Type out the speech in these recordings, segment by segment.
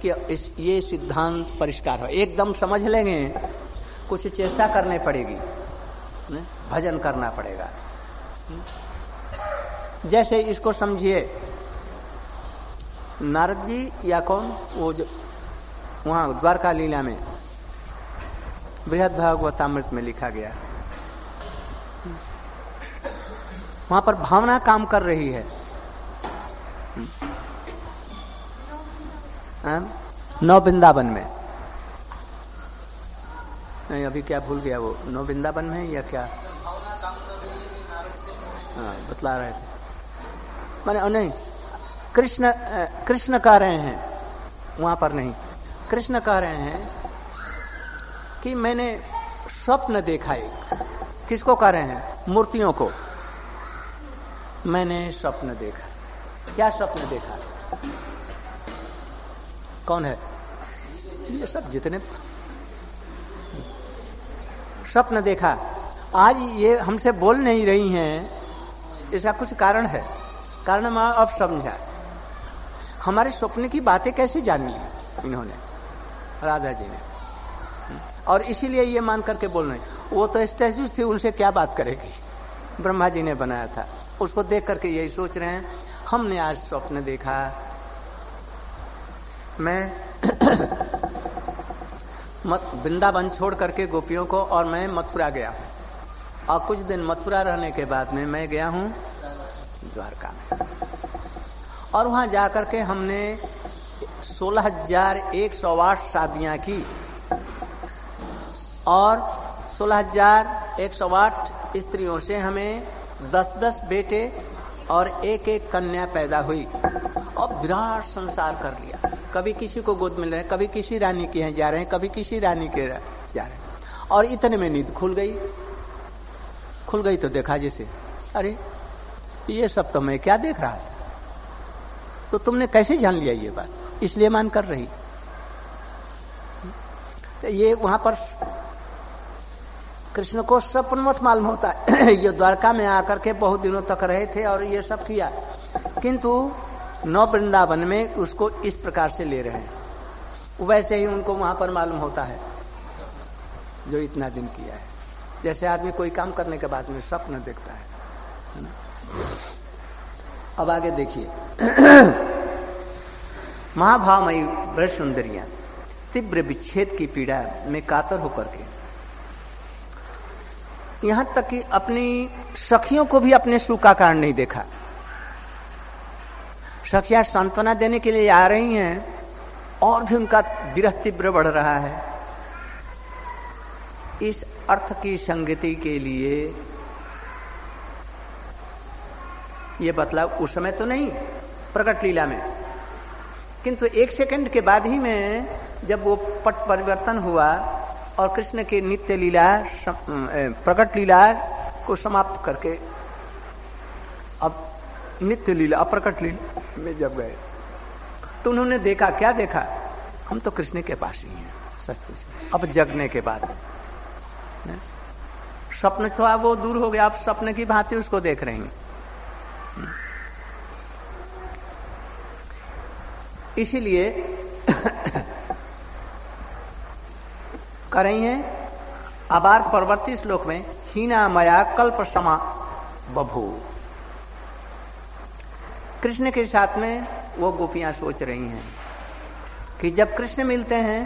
ये सिद्धांत परिष्कार हो, एकदम समझ लेंगे, कुछ चेष्टा करनी पड़ेगी, भजन करना पड़ेगा। जैसे इसको समझिए, नारद जी या कौन, वो जो वहां द्वारका लीला में बृहद भागवतामृत में लिखा गया, वहां पर भावना काम कर रही है। नौ वृंदावन में, नहीं अभी क्या भूल गया, वो नौ वृंदावन में या क्या, हाँ बतला रहे थे मैंने, नहीं कृष्ण कह रहे हैं, वहां पर नहीं, कृष्ण कह रहे हैं कि मैंने स्वप्न देखा एक, किसको कह रहे हैं, मूर्तियों को, मैंने स्वप्न देखा। क्या स्वप्न देखा, कौन है, ये सब जितने स्वप्न देखा, आज ये हमसे बोल नहीं रही हैं, इसका कुछ कारण है, कारण मैं अब समझा। हमारे स्वप्न की बातें कैसे जान ली इन्होंने, राधा जी ने, और इसीलिए ये मान करके बोल रहे, वो तो स्टैच्यू थी, उनसे क्या बात करेगी, ब्रह्मा जी ने बनाया था, उसको देख करके यही सोच रहे हैं, हमने आज स्वप्न देखा, मैं वृंदावन छोड़ करके गोपियों को, और मैं मथुरा गया, और कुछ दिन मथुरा रहने के बाद में मैं गया हूँ द्वारका में, और वहां जाकर के हमने 16,108 शादियां की, और 16,108 स्त्रियों से हमें 10-10 बेटे और एक एक कन्या पैदा हुई, और विराट संसार कर लिया। कभी किसी को गोद मिल रहे हैं, कभी किसी रानी के यहाँ जा रहे हैं, कभी किसी रानी के जा रहे हैं, और इतने में नींद खुल गई तो देखा जैसे, अरे ये सब तो मैं क्या देख रहा था, तो तुमने कैसे जान लिया ये बात, इसलिए मान कर रही। तो ये वहां पर कृष्ण को स्वप्न मत मालूम होता है। ये द्वारका में आकर के बहुत दिनों तक रहे थे और ये सब किया, किंतु नौ वृंदावन में उसको इस प्रकार से ले रहे हैं, वैसे ही उनको वहां पर मालूम होता है जो इतना दिन किया है। जैसे आदमी कोई काम करने के बाद में स्वप्न देखता है ना? अब आगे देखिए, महाभावमयी ब्रज सुंदरियां तीव्र विच्छेद की पीड़ा में कातर होकर के, यहां तक कि अपनी सखियों को भी अपने सुख का कारण नहीं देखा। सखियां सांत्वना देने के लिए आ रही हैं, और भी उनका विरह तीव्र बढ़ रहा है। इस अर्थ की संगति के लिए ये बतलाव उस समय तो नहीं, प्रकट लीला में, किंतु 1 सेकंड के बाद ही में जब वो पट परिवर्तन हुआ और कृष्ण की नित्य लीला प्रकट लीला को समाप्त करके अब नित्य लीला अप्रकट लीला में जब गए, तो उन्होंने देखा, क्या देखा, हम तो कृष्ण के पास ही हैं सचमुच। अब जगने के बाद स्वप्न तो वो दूर हो गया, आप स्वप्न की भांति उसको देख रहे हैं। इसीलिए कह रही हैं अबार परवर्ती श्लोक में, हीना मया कल्प समा बभू। कृष्ण के साथ में वो गोपियां सोच रही हैं कि जब कृष्ण मिलते हैं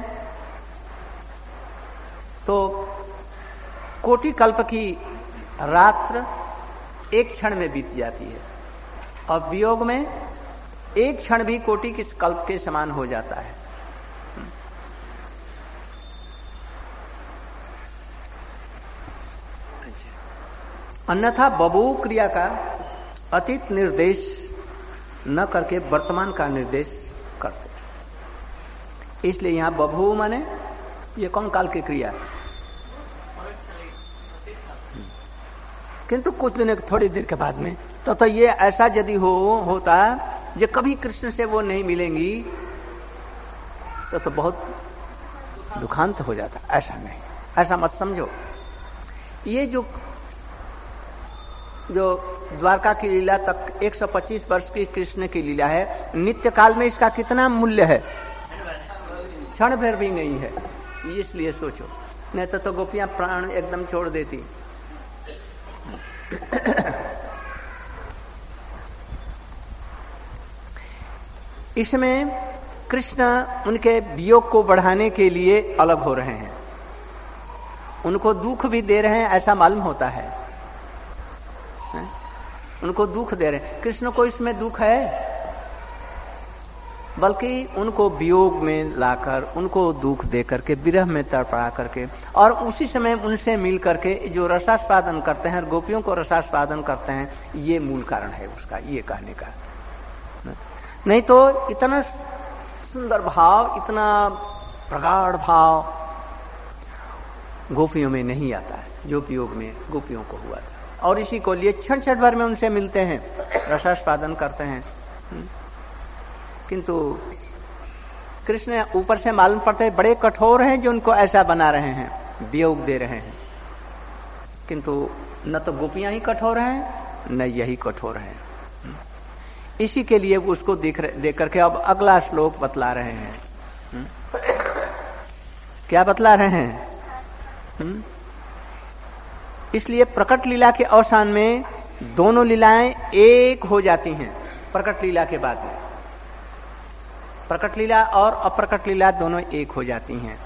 तो कोटि कल्प की रात्र एक क्षण में बीत जाती है, और वियोग में एक क्षण भी कोटि के कल्प के समान हो जाता है। अन्यथा बभू क्रिया का अतीत निर्देश न करके वर्तमान का निर्देश करते, इसलिए यहां बभू माने ये कौन काल की क्रिया, किंतु कुछ दिन थोड़ी देर के बाद में तो ये ऐसा यदि होता जो कभी कृष्ण से वो नहीं मिलेंगी तो बहुत दुखांत हो जाता। ऐसा नहीं, ऐसा मत समझो। ये जो द्वारका की लीला तक 125 वर्ष की कृष्ण की लीला है, नित्य काल में इसका कितना मूल्य है, क्षण भर भी नहीं है, इसलिए सोचो, नहीं तो गोपियां प्राण एकदम छोड़ देती। इसमें कृष्ण उनके वियोग को बढ़ाने के लिए अलग हो रहे हैं, उनको दुख भी दे रहे हैं, ऐसा मालूम होता है, उनको दुख दे रहे हैं। कृष्ण को इसमें दुख है, बल्कि उनको वियोग में लाकर, उनको दुख दे करके, विरह में तड़पड़ा करके, और उसी समय उनसे मिल करके जो रसास्वादन करते हैं, गोपियों को रसास्वादन करते हैं, ये मूल कारण है उसका, ये कहने का। नहीं तो इतना सुंदर भाव, इतना प्रगाढ़ भाव गोपियों में नहीं आता है, जो वियोग में गोपियों को हुआ था। और इसी को लिए क्षण क्षण भर में उनसे मिलते हैं, रसास्वादन करते हैं, किंतु कृष्ण ऊपर से मालूम पड़ते हैं बड़े कठोर हैं जो उनको ऐसा बना रहे हैं, वियोग दे रहे हैं। किंतु न तो गोपियां ही कठोर हैं, न यही कठोर हैं। इसी के लिए उसको देख करके अब अगला श्लोक बतला रहे हैं। क्या बतला रहे हैं? इसलिए प्रकट लीला के अवसान में दोनों लीलाएं एक हो जाती हैं। प्रकट लीला के बाद में प्रकट लीला और अप्रकट लीला दोनों एक हो जाती हैं।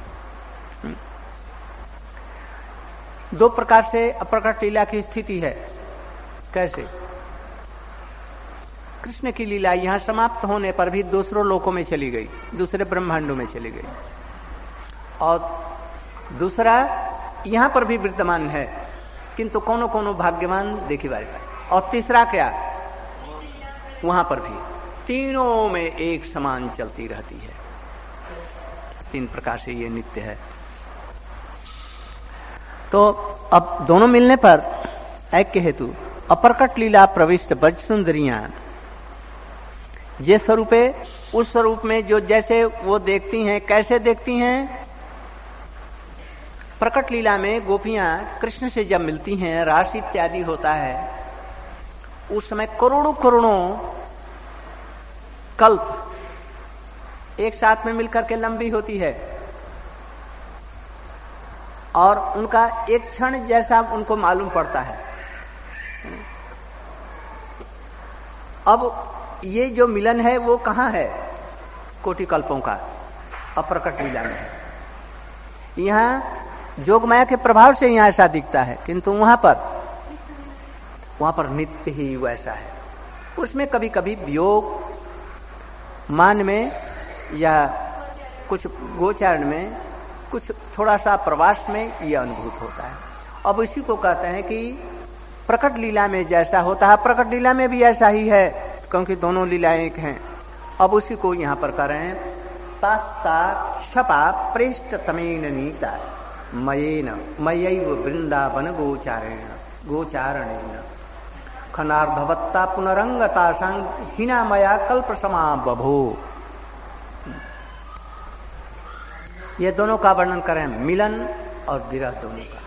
दो प्रकार से अप्रकट लीला की स्थिति है। कैसे? कृष्ण की लीला यहां समाप्त होने पर भी दूसरों लोकों में चली गई, दूसरे ब्रह्मांडों में चली गई, और दूसरा यहां पर भी विद्यमान है, किंतु कोनो कोनो भाग्यवान देखी बारी। और तीसरा क्या? वहां पर भी तीनों में एक समान चलती रहती है। तीन प्रकार से ये नित्य है। तो अब दोनों मिलने पर ऐक्य हेतु अप्रकट लीला प्रविष्ट ब्रज सुंदरियां, ये स्वरूपे उस स्वरूप में जो जैसे वो देखती हैं, कैसे देखती हैं? प्रकट लीला में गोपियां कृष्ण से जब मिलती हैं, रास इत्यादि होता है, उस समय करोड़ों करोड़ों कल्प एक साथ में मिलकर के लंबी होती है, और उनका एक क्षण जैसा उनको मालूम पड़ता है। अब ये जो मिलन है वो कहाँ है? कोटि कल्पों का अप्रकट लीला में है। यहाँ जोगमाया के प्रभाव से यहाँ ऐसा दिखता है, किंतु वहां पर नित्य ही वैसा है। उसमें कभी कभी वियोग मान में या कुछ गोचारण में, कुछ थोड़ा सा प्रवास में ये अनुभूत होता है। अब इसी को कहते हैं कि प्रकट लीला में जैसा होता है, प्रकट लीला में भी ऐसा ही है, क्योंकि दोनों लीलाएं एक हैं। अब उसी को यहाँ पर कर रहे हैं। तास्ता क्षपा प्रेष्ट तमेन नीता मयेन मयैव वृंदावन गोचारणेन खनार्धवत्ता पुनरंगता हिना मया कल्प समा बभो। ये दोनों का वर्णन करें, मिलन और विरह दोनों का।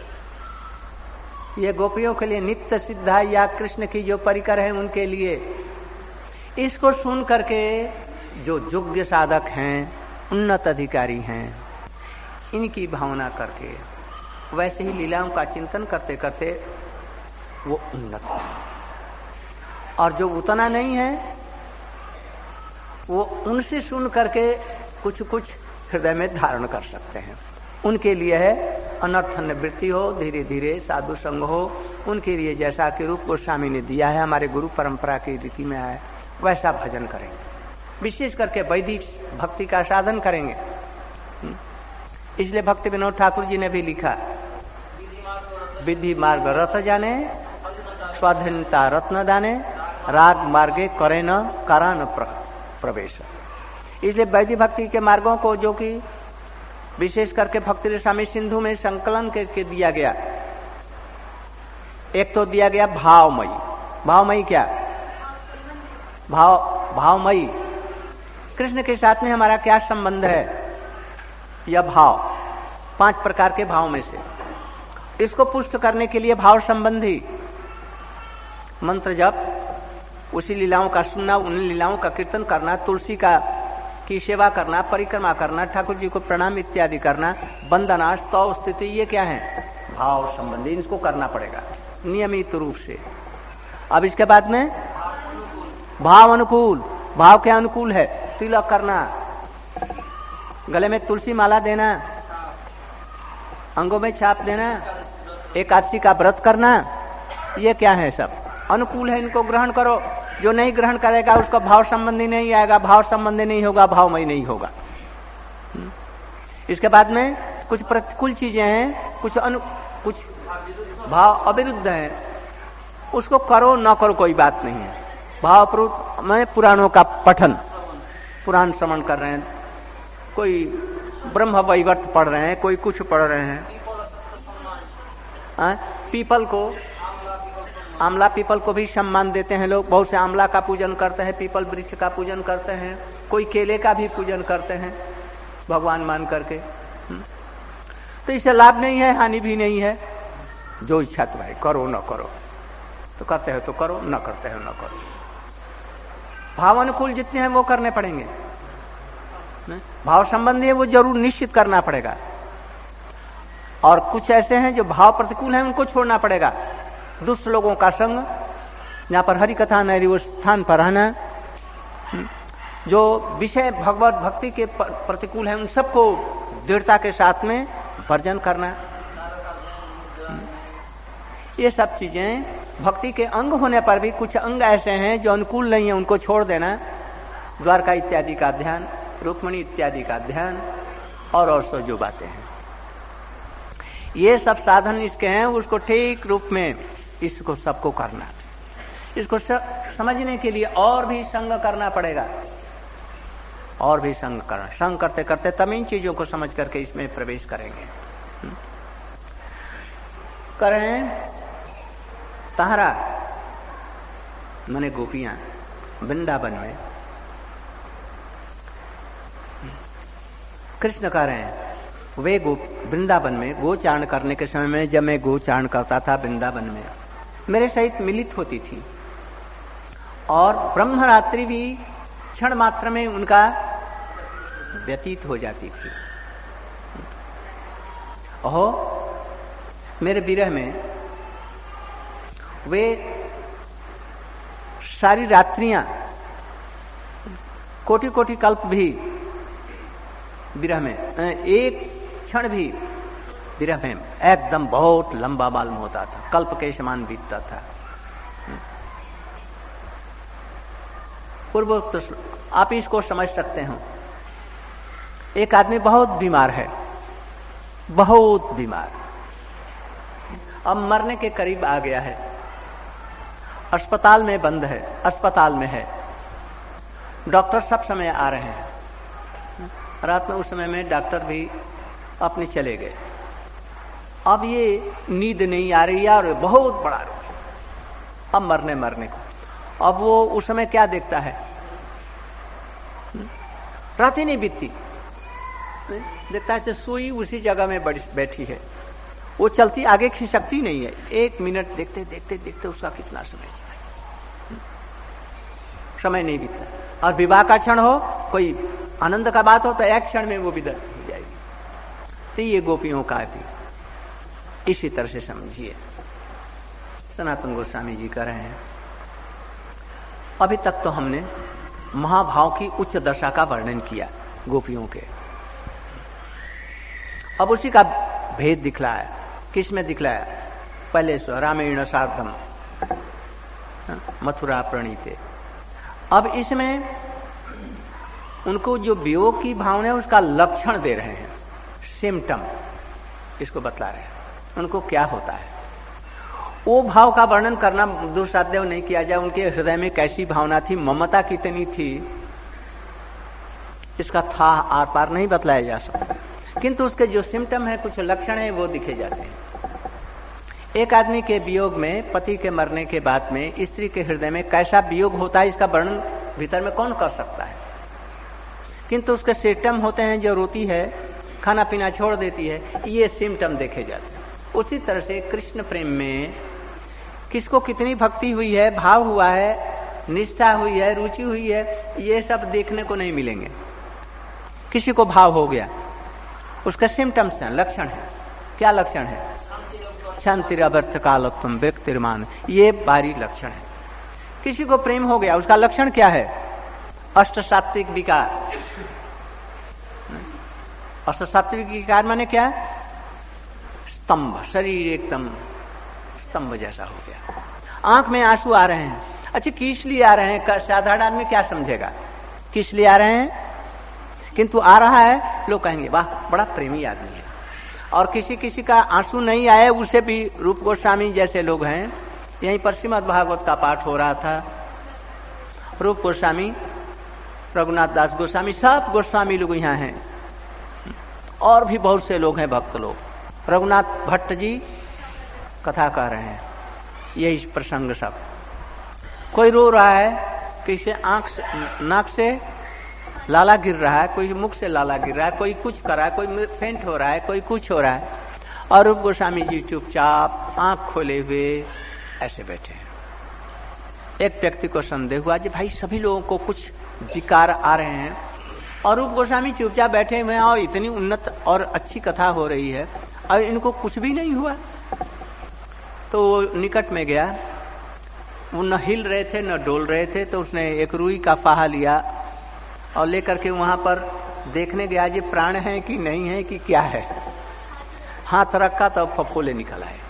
ये गोपियों के लिए नित्य सिद्धा या कृष्ण की जो परिकर है उनके लिए। इसको सुन करके जो योग्य साधक हैं, उन्नत अधिकारी हैं, इनकी भावना करके वैसे ही लीलाओं का चिंतन करते करते वो उन्नत है। और जो उतना नहीं है वो उनसे सुन करके कुछ कुछ हृदय में धारण कर सकते हैं। उनके लिए है अनर्थ निवृत्ति हो, धीरे धीरे साधु संग हो। उनके लिए जैसा कि रूप गोस्वामी ने दिया है, हमारे गुरु परंपरा की रीति में आए, वैसा भजन करेंगे। विशेष करके वैदिक भक्ति का साधन करेंगे। इसलिए भक्ति विनोद ठाकुर जी ने भी लिखा, विधि मार्ग रत जाने, स्वाधीनता रत्न दाने, राग मार्गे करे न कारान प्रवेश। इसलिए वैदिक भक्ति के मार्गों को, जो कि विशेष करके भक्ति रसामी सिंधु में संकलन करके दिया गया, एक तो दिया गया भावमयी। भावमयी क्या? भावमयी। कृष्ण के साथ में हमारा क्या संबंध है? यह भाव, 5 प्रकार के भाव में से। इसको पुष्ट करने के लिए भाव संबंधी मंत्र जप, उसी लीलाओं का सुनना, उन लीलाओं का कीर्तन करना, तुलसी का की सेवा करना, परिक्रमा करना, ठाकुर जी को प्रणाम इत्यादि करना, वंदना, स्तव, स्तुति, ये क्या है? भाव संबंधी, इसको करना पड़ेगा नियमित रूप से। अब इसके बाद में भाव अनुकूल। भाव के अनुकूल है तिलक करना, गले में तुलसी माला देना, अंगों में छाप देना, एकादशी का व्रत करना, ये क्या है? सब अनुकूल है, इनको ग्रहण करो। जो नहीं ग्रहण करेगा उसका भाव संबंधी नहीं आएगा, भाव संबंधी नहीं होगा, भावमय नहीं होगा। इसके बाद में कुछ प्रतिकूल चीजें हैं, कुछ भाव अविरुद्ध है, उसको करो न करो कोई बात नहीं है। भाव में पुराणों का पठन, पुराण श्रवण कर रहे हैं, कोई ब्रह्म वैवर्त पढ़ रहे हैं, कोई कुछ पढ़ रहे हैं। पीपल को, आमला पीपल को भी सम्मान देते हैं लोग। बहुत से आमला का पूजन करते हैं, पीपल वृक्ष का पूजन करते हैं, कोई केले का भी पूजन करते हैं भगवान मान करके। तो इससे लाभ नहीं है, हानि भी नहीं है। जो इच्छा तुम्हारी, करो न करो, तो करते हो तो करो, न करते हो न करो। भाव अनुकूल जितने हैं वो करने पड़ेंगे। भाव संबंधी है वो जरूर निश्चित करना पड़ेगा। और कुछ ऐसे हैं जो भाव प्रतिकूल हैं, उनको छोड़ना पड़ेगा। दुष्ट लोगों का संग, यहाँ पर हरि कथा नैरी वो स्थान पर रहना, जो विषय भगवत भक्ति के प्रतिकूल है, उन सबको दृढ़ता के साथ में वर्जन करना। ये सब चीजें भक्ति के अंग होने पर भी कुछ अंग ऐसे हैं जो अनुकूल नहीं है, उनको छोड़ देना। द्वारका इत्यादि का ध्यान, रुक्मणी इत्यादि का ध्यान, और सो जो बातें हैं, ये सब साधन इसके हैं, उसको ठीक रूप में इसको सबको करना। इसको समझने के लिए और भी संग करना पड़ेगा, और भी संग करना। संग करते करते तब इन चीजों को समझ करके इसमें प्रवेश करेंगे। करें तारा माने गोपियां वृंदावन में, कृष्ण कह रहे हैं वे वृंदावन में गोचारण करने के समय में, जब मैं गोचारण करता था वृंदावन में, मेरे सहित मिलित होती थी, और ब्रह्मरात्रि भी क्षण मात्र में उनका व्यतीत हो जाती थी। ओहो, मेरे विरह में वे सारी रात्रियां, कोटि कोटि कल्प भी विरह में, एक क्षण भी विरह में एकदम बहुत लंबा मालूम होता था, कल्प के समान बीतता था। पूर्वोक्त आप इसको समझ सकते हो। एक आदमी बहुत बीमार है, बहुत बीमार, अब मरने के करीब आ गया है, अस्पताल में बंद है, अस्पताल में है, डॉक्टर सब समय आ रहे हैं। रात में उस समय में डॉक्टर भी अपने चले गए। अब ये नींद नहीं आ रही है और बहुत बड़ा रोग है, अब मरने को। अब वो उस समय क्या देखता है, रात ही नहीं बीतती, देखता है सुई उसी जगह में बैठी है, वो चलती आगे खिसकती नहीं है। एक मिनट देखते देखते देखते उसका कितना समय चला, समय नहीं बीतता। और विवाह का क्षण हो, कोई आनंद का बात हो, तो एक क्षण में वो विदा हो जाएगी। तो ये गोपियों का भी इसी तरह से समझिए। सनातन गोस्वामी जी कह रहे हैं, अभी तक तो हमने महाभाव की उच्च दशा का वर्णन किया गोपियों के, अब उसी का भेद दिखलाया। किस में दिखलाया? पहले सो रामेण सार्धम मथुरा प्रणीते। अब इसमें उनको जो वियोग की भावना है उसका लक्षण दे रहे हैं, सिम्टम इसको बतला रहे हैं, उनको क्या होता है। वो भाव का वर्णन करना दुस्साध्य नहीं किया जाए। उनके हृदय में कैसी भावना थी, ममता कितनी थी, इसका था आर पार नहीं बतलाया जा सकता, किंतु उसके जो सिम्टम है, कुछ लक्षण है, वो दिखे जाते हैं। एक आदमी के वियोग में, पति के मरने के बाद में स्त्री के हृदय में कैसा वियोग होता है, इसका वर्णन भीतर में कौन कर सकता है। किंतु उसके सिम्टम होते हैं, जो रोती है, खाना पीना छोड़ देती है, ये सिम्टम देखे जाते हैं। उसी तरह से कृष्ण प्रेम में किसको कितनी भक्ति हुई है, भाव हुआ है, निष्ठा हुई है, रुचि हुई है, ये सब देखने को नहीं मिलेंगे। किसी को भाव हो गया, उसका सिम्टम्स है, लक्षण है। क्या लक्षण है? शांतिरवर्त कालत्वम व्यक्तिर्मान, ये बारी लक्षण है। किसी को प्रेम हो गया, उसका लक्षण क्या है? अष्ट सात्विक विकार। अष्ट सात्विक विकार माने क्या? स्तंभ, शरीर एकदम स्तंभ जैसा हो गया, आंख में आंसू आ रहे हैं। अच्छा, किस लिए आ रहे हैं? साधारण आदमी क्या समझेगा किस लिए आ रहे हैं, किंतु आ रहा है, लोग कहेंगे वाह बड़ा प्रेमी आदमी है। और किसी किसी का आंसू नहीं आए, उसे भी रूप गोस्वामी जैसे लोग हैं। यहीं पर श्रीमद् भागवत का पाठ हो रहा था, रूप गोस्वामी, रघुनाथ दास गोस्वामी, सब गोस्वामी लोग यहाँ हैं, और भी बहुत से लोग हैं, भक्त लोग। रघुनाथ भट्ट जी कथा कर रहे हैं, यही प्रसंग सब। कोई रो रहा है, किसी आंख से, नाक से लाला गिर रहा है, कोई मुख से लाला गिर रहा है, कोई कुछ कर रहा है, कोई फेंट हो रहा है, कोई कुछ हो रहा है, और रूप गोस्वामी जी चुपचाप आंख खोले हुए ऐसे बैठे हैं। एक व्यक्ति को संदेह हुआ जी भाई सभी लोगों को कुछ विकार आ रहे हैं और रूप गोस्वामी चुपचाप बैठे हुए हैं, और इतनी उन्नत और अच्छी कथा हो रही है और इनको कुछ भी नहीं हुआ। तो वो निकट में गया, वो न हिल रहे थे न डोल रहे थे, तो उसने एक रुई का फाहा लिया और लेकर के वहां पर देखने गया जी प्राण है कि नहीं है कि क्या है। हाथ रखा तो फफोले निकल आए।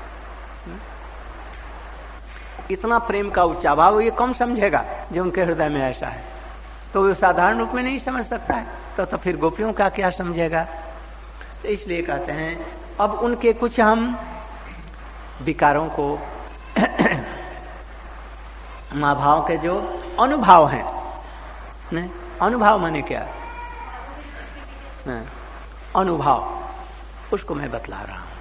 इतना प्रेम का ऊंचा भाव ये कम समझेगा जो उनके हृदय में ऐसा है, तो वो साधारण रूप में नहीं समझ सकता है, तो फिर गोपियों का क्या समझेगा। तो इसलिए कहते हैं अब उनके कुछ हम विकारों को महाभाव के जो अनुभाव हैं, नहीं अनुभाव माने क्या? अनुभव, उसको मैं बतला रहा हूं।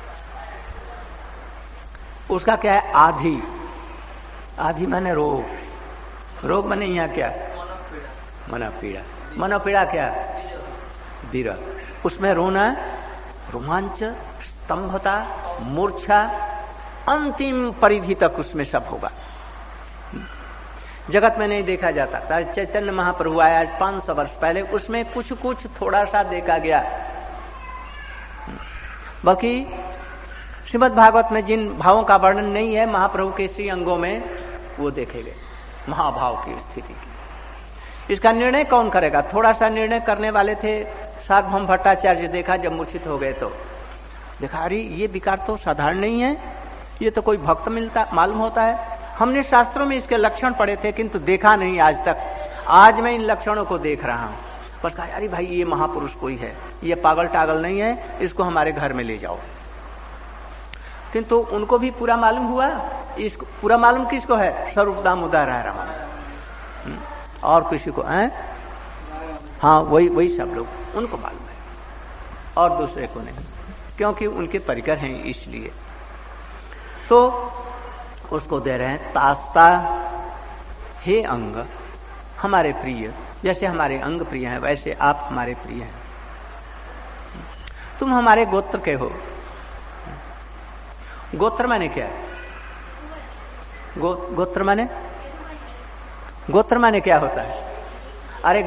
उसका क्या है? आधि। आधि माने रोग। रोग माने यहाँ क्या? मनोपीड़ा। मनोपीड़ा क्या? विरह। उसमें रोना, रोमांच, स्तंभता, मूर्छा, अंतिम परिधि तक उसमें सब होगा। जगत में नहीं देखा जाता। चैतन्य महाप्रभु आया आज 500 वर्ष पहले, उसमें कुछ कुछ थोड़ा सा देखा गया। बाकी श्रीमद् भागवत में जिन भावों का वर्णन नहीं है महाप्रभु के श्री अंगों में, वो देखे गए महाभाव की स्थिति की। इसका निर्णय कौन करेगा? थोड़ा सा निर्णय करने वाले थे सार्वभौम भट्टाचार्य। देखा जब मूर्छित हो गए तो देखा अरे ये विकार तो साधारण नहीं है, ये तो कोई भक्त मिलता मालूम होता है। हमने शास्त्रों में इसके लक्षण पढ़े थे किंतु देखा नहीं आज तक। आज मैं इन लक्षणों को देख रहा हूं। बस कहा अरे भाई ये महापुरुष कोई है, ये पागल टागल नहीं है, इसको हमारे घर में ले जाओ। किंतु उनको भी पूरा मालूम हुआ। इसको पूरा मालूम किसको है? स्वरूप दामोदर राय रमन। और किसी को है? हाँ वही सब लोग, उनको मालूम है, और दूसरे को नहीं, क्योंकि उनके परिकर हैं इसलिए। तो उसको दे रहे हैं तास्ता, हे अंग हमारे प्रिय, जैसे हमारे अंग प्रिय हैं वैसे आप हमारे प्रिय हैं। तुम हमारे गोत्र के हो। गोत्र माने क्या? गोत्र माने, गोत्र माने क्या होता है? अरे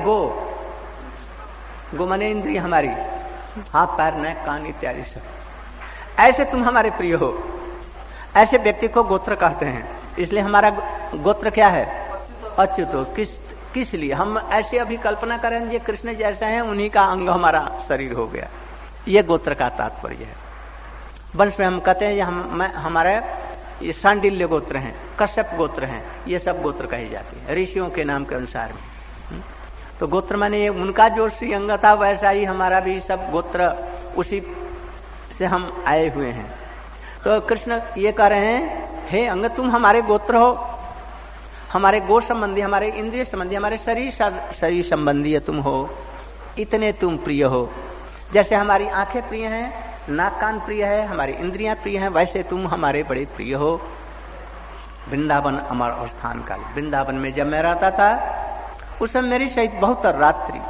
गो माने इंद्रिय हमारी, हाथ पैर नाक कान इत्यादि सब। ऐसे तुम हमारे प्रिय हो, ऐसे व्यक्ति को गोत्र कहते हैं। इसलिए हमारा गोत्र क्या है? अच्युत। किस लिए हम ऐसे अभी कल्पना करें ये कृष्ण जैसे हैं, उन्हीं का अंग हमारा शरीर हो गया, ये गोत्र का तात्पर्य है। वंश में हम कहते हैं हमारे ये सांडिल्य गोत्र हैं, कश्यप गोत्र हैं, ये सब गोत्र कही जाती है ऋषियों के नाम के अनुसार में। तो गोत्र माने उनका जो श्री अंग था वैसा ही हमारा भी सब गोत्र, उसी से हम आए हुए हैं। तो कृष्ण ये कह रहे हैं हे अंग तुम हमारे गोत्र हो, हमारे गो संबंधी, हमारे इंद्रिय संबंधी, हमारे शरीर संबंधी तुम हो, इतने तुम प्रिय हो। जैसे हमारी आंखें प्रिय हैं, नाक कान प्रिय है, हमारी इंद्रियां प्रिय हैं, वैसे तुम हमारे बड़े प्रिय हो। वृंदावन अमर स्थान काल, वृंदावन में जब मैं रहता था उस समय मेरी सहित बहुत रात्रि,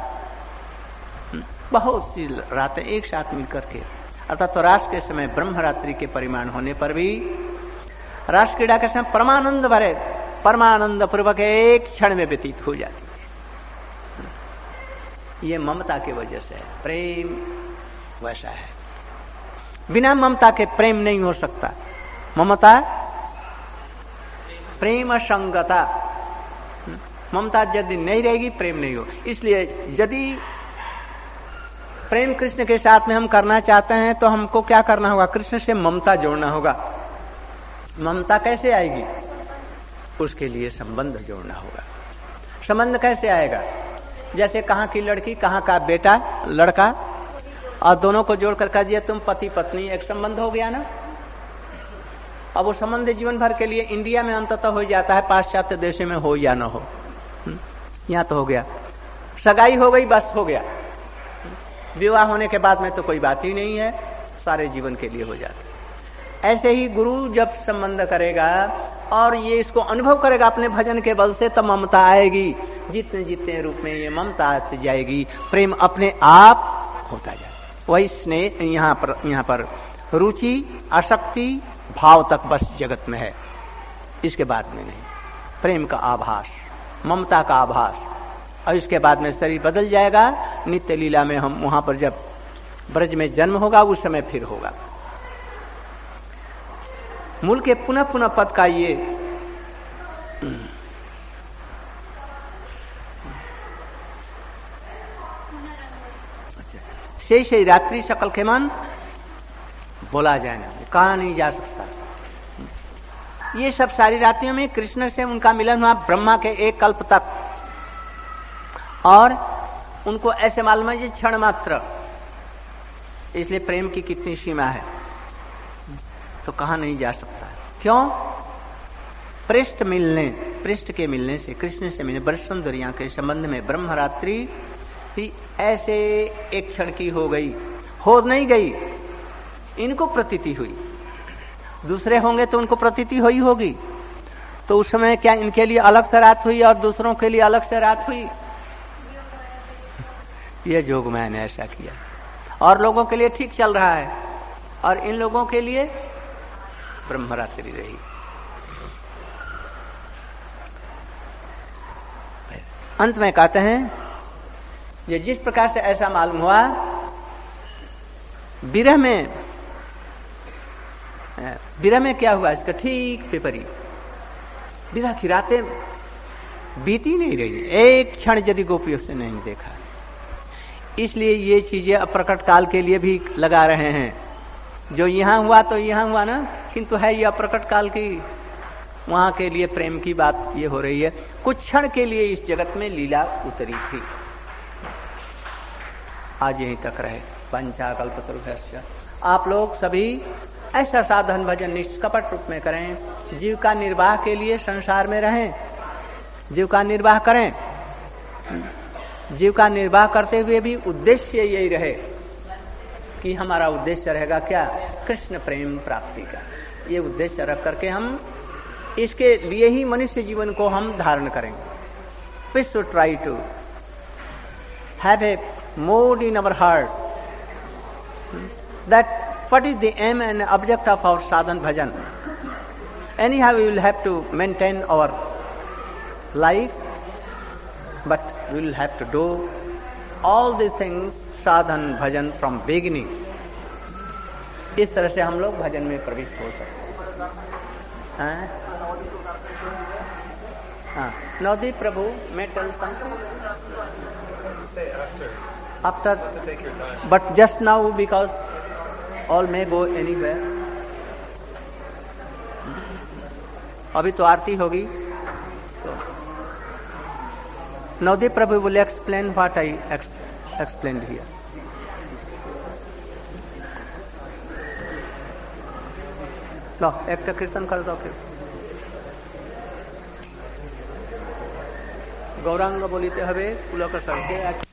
बहुत सी रातें एक साथ मिलकर के, अर्थात तो रास के समय ब्रह्मरात्रि के परिमाण होने पर भी रास क्रीड़ा के समय परमानंद भरे, परमानंद पूर्वक एक क्षण में व्यतीत हो जाती थी। ये ममता की वजह से है। प्रेम वैसा है, बिना ममता के प्रेम नहीं हो सकता। ममता प्रेम संगता, ममता यदि नहीं रहेगी प्रेम नहीं हो। इसलिए यदि प्रेम कृष्ण के साथ में हम करना चाहते हैं तो हमको क्या करना होगा? कृष्ण से ममता जोड़ना होगा। ममता कैसे आएगी? उसके लिए संबंध जोड़ना होगा। संबंध कैसे आएगा? जैसे कहाँ की लड़की, कहाँ का बेटा लड़का, और दोनों को जोड़ कर कह दिया तुम पति पत्नी, एक संबंध हो गया ना। अब वो संबंध जीवन भर के लिए इंडिया में अंततः हो जाता है, पाश्चात्य देशों में हो या न हो, यहाँ तो हो गया। सगाई हो गई, बस हो गया। विवाह होने के बाद में तो कोई बात ही नहीं है, सारे जीवन के लिए हो जाता है। ऐसे ही गुरु जब संबंध करेगा और ये इसको अनुभव करेगा अपने भजन के बल से, तब ममता आएगी। जितने जितने रूप में ये ममता आती जाएगी, प्रेम अपने आप होता जाएगा। वही स्नेह यहाँ पर रुचि, आसक्ति, भाव तक बस जगत में है, इसके बाद में नहीं। प्रेम का आभास, ममता का आभास, और इसके बाद में शरीर बदल जाएगा। नित्य लीला में हम वहां पर जब ब्रज में जन्म होगा उस समय फिर होगा। मूल के पुनः पुनः पद का ये शेष रात्रि सकल के मन बोला जाए ना, कहा नहीं जा सकता। ये सब सारी रात्रियों में कृष्ण से उनका मिलन हुआ ब्रह्मा के एक कल्प तक, और उनको ऐसे मालूम है क्षण मात्र। इसलिए प्रेम की कितनी सीमा है तो कहा नहीं जा सकता। क्यों? पृष्ठ के मिलने से, कृष्ण से मिलने, ब्रजसुंदरियां के संबंध में ब्रह्मरात्रि भी ऐसे एक क्षण की हो गई, हो नहीं गई, इनको प्रतीति हुई। दूसरे होंगे तो उनको प्रतीति हुई होगी, तो उस समय क्या इनके लिए अलग से रात हुई और दूसरों के लिए अलग से रात हुई? ये जोगमाया ने ऐसा किया, और लोगों के लिए ठीक चल रहा है, और इन लोगों के लिए ब्रह्मरात्रि रही। अंत में कहते हैं ये जिस प्रकार से ऐसा मालूम हुआ, विरह में क्या हुआ इसका ठीक विपरीत। विरह की रातें बीती नहीं रही, एक क्षण यदि गोपियों से नहीं देखा। इसलिए ये चीजें अप्रकट काल के लिए भी लगा रहे हैं। जो यहाँ हुआ तो यहाँ हुआ ना, किंतु है ये अप्रकट काल की, वहां के लिए प्रेम की बात ये हो रही है। कुछ क्षण के लिए इस जगत में लीला उतरी थी, आज यहीं तक रहे। पंचाकल्पतरुभ्यश्च। आप लोग सभी ऐसा साधन भजन निष्कपट रूप में करें, जीव का निर्वाह के लिए संसार में रहें, जीव का निर्वाह करें। जीव का निर्वाह करते हुए भी उद्देश्य यही रहे कि हमारा उद्देश्य रहेगा क्या? कृष्ण प्रेम प्राप्ति का। ये उद्देश्य रख करके हम इसके लिए ही मनुष्य जीवन को हम धारण करेंगे। We should try to have a mode in our heart that what is the aim and object of our sadhan bhajan. Anyhow, we will have to maintain our life, but we will have to do all the things sadhan bhajan from beginning. इस तरह से हम लोग भजन में प्रविष्ट हो सकते हैं। हाँ, नवदीप प्रभु may tell something after, but just now because all may go anywhere. अभी तो आरती होगी, तो नवदीप प्रभु will explain what I explained here. लो एक कीर्तन कर दो फिर। गौरांग बोलिते हवे पुलक सर्गे।